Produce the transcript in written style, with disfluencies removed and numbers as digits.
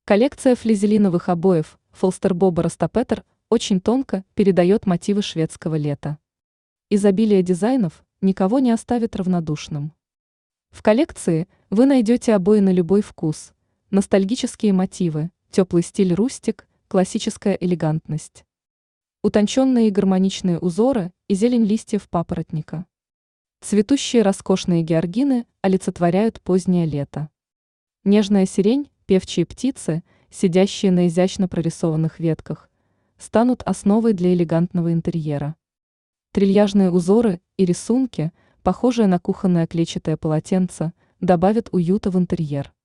Коллекция флизелиновых обоев Фолстербоба Растопетер очень тонко передает мотивы шведского лета. Изобилие дизайнов никого не оставит равнодушным. В коллекции вы найдете обои на любой вкус, ностальгические мотивы, теплый стиль рустик, классическая элегантность. Утонченные и гармоничные узоры и зелень листьев папоротника. Цветущие роскошные георгины олицетворяют позднее лето. Нежная сирень, певчие птицы, сидящие на изящно прорисованных ветках, станут основой для элегантного интерьера. Трильяжные узоры и рисунки, похожие на кухонное клетчатое полотенце, добавят уюта в интерьер.